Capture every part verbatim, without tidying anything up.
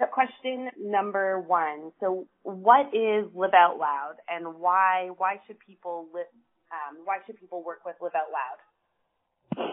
So question number one. So what is Live Out Loud, and why why should people live, um, why should people work with Live Out Loud?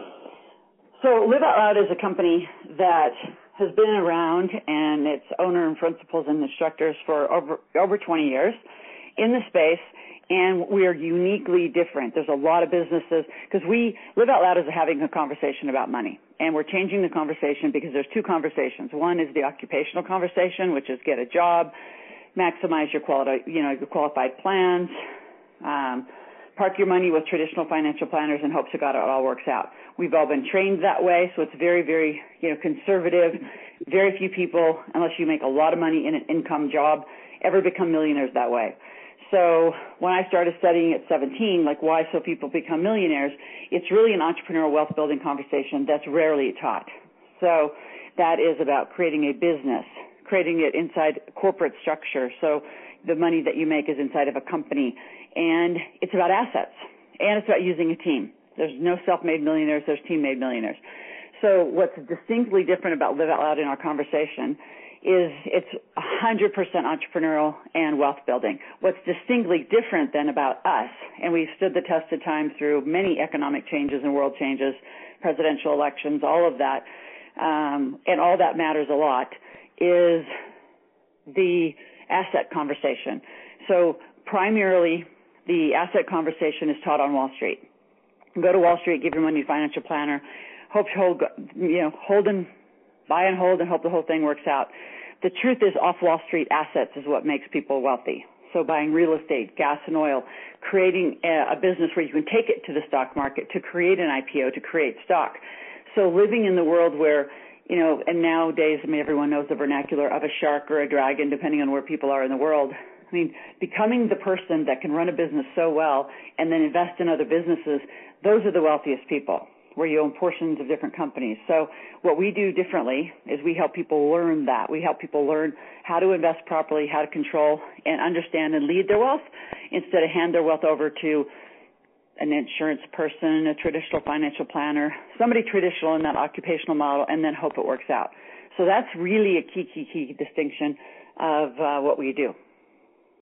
So Live Out Loud is a company that has been around, and its owner and principals and instructors for over over twenty years in the space. And we are uniquely different. There's a lot of businesses, because we, Live Out Loud is having a conversation about money. And we're changing the conversation because there's two conversations. One is the occupational conversation, which is get a job, maximize your quality, you know, your qualified plans, um, park your money with traditional financial planners in hopes of God it all works out. We've all been trained that way, so it's very, very, you know, conservative. Very few people, unless you make a lot of money in an income job, ever become millionaires that way. So when I started studying at seventeen, like why so people become millionaires, it's really an entrepreneurial wealth building conversation that's rarely taught. So that is about creating a business, creating it inside corporate structure. So the money that you make is inside of a company. And it's about assets. And it's about using a team. There's no self-made millionaires, there's team-made millionaires. So what's distinctly different about Live Out Loud in our conversation is it's one hundred percent entrepreneurial and wealth building. What's distinctly different than about us, and we've stood the test of time through many economic changes and world changes, presidential elections, all of that, um, and all that matters a lot, is the asset conversation. So primarily, the asset conversation is taught on Wall Street. Go to Wall Street, give your money to a financial planner, hope to hold, you know, hold and buy and hold and hope the whole thing works out. The truth is, off Wall Street assets is what makes people wealthy. So buying real estate, gas and oil, creating a, a business where you can take it to the stock market to create an I P O, to create stock. So living in the world where, you know, and nowadays, I mean, everyone knows the vernacular of a shark or a dragon, depending on where people are in the world. I mean, becoming the person that can run a business so well and then invest in other businesses, those are the wealthiest people, where you own portions of different companies. So what we do differently is we help people learn that. We help people learn how to invest properly, how to control and understand and lead their wealth, instead of hand their wealth over to an insurance person, a traditional financial planner, somebody traditional in that occupational model, and then hope it works out. So that's really a key, key, key distinction of uh, what we do.